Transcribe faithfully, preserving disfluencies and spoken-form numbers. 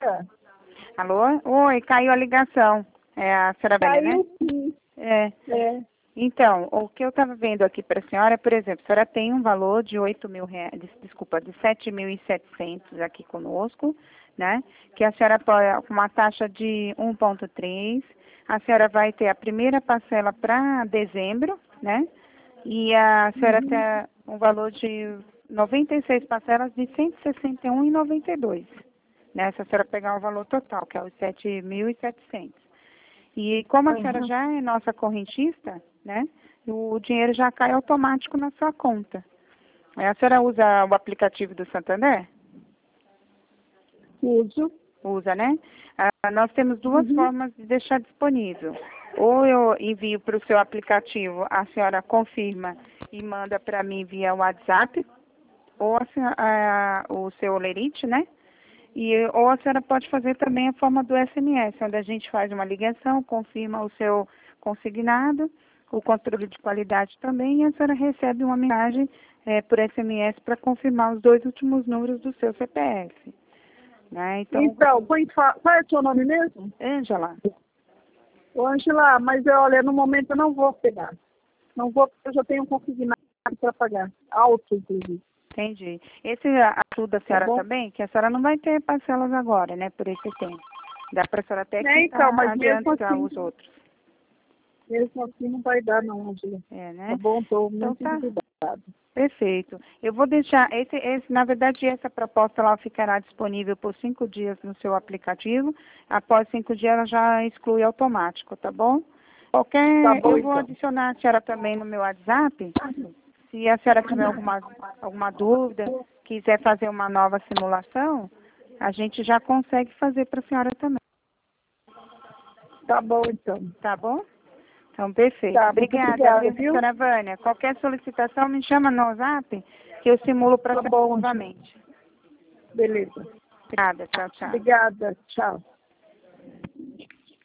Alô? Oi, caiu a ligação. É a senhora Vânia, né? Caiu sim. É. É. Então, o que eu estava vendo aqui para a senhora, por exemplo, a senhora tem um valor de oito mil reais, desculpa, de sete mil e setecentos aqui conosco, né? Que a senhora pode, com uma taxa de um vírgula três, a senhora vai ter a primeira parcela para dezembro, né? E a senhora Uhum. tem um valor de noventa e seis parcelas de cento e sessenta e um reais e noventa e dois centavos, né? Se a senhora pegar o valor total, que é os sete mil e setecentos. E como a senhora Uhum. já é nossa correntista, né? O dinheiro já cai automático na sua conta. A senhora usa o aplicativo do Santander? Uso. Usa, né? Ah, nós temos duas Uhum. formas de deixar disponível. Ou eu envio para o seu aplicativo, a senhora confirma e manda para mim via WhatsApp, ou a senhora, a, o seu lerite, né? E, ou a senhora pode fazer também a forma do S M S, onde a gente faz uma ligação, confirma o seu consignado, o controle de qualidade também, e a senhora recebe uma mensagem é, por S M S para confirmar os dois últimos números do seu C P F. Né? Então, Então, qual é o seu nome mesmo? Ângela. Ô, Angela, mas olha, no momento eu não vou pegar. Não vou, porque eu já tenho um consignado para pagar. Alto, inclusive. Entendi. Esse ajuda a senhora Tá bom? também, que a senhora não vai ter parcelas agora, né, por esse tempo. Dá para a senhora até É, quitar então, mas mesmo adiantar assim, os outros. mesmo assim não vai dar não, Angela. É, Tá né? bom? Estou Então muito tá. endividado. Perfeito. Eu vou deixar, esse, esse, na verdade, essa proposta ela ficará disponível por cinco dias no seu aplicativo. Após cinco dias, ela já exclui automático, tá bom? Qualquer, Tá bom, eu vou então. adicionar a senhora também no meu WhatsApp. Se a senhora tiver alguma, alguma dúvida, quiser fazer uma nova simulação, a gente já consegue fazer para a senhora também, Tá bom, então. tá bom? Então, perfeito. Tá, muito Obrigada, obrigada, viu, viu? senhora Vânia? Qualquer solicitação, me chama no WhatsApp, que eu simulo para Tá você bom, Angela. novamente. Beleza. Obrigada, tchau, tchau. Obrigada. Tchau.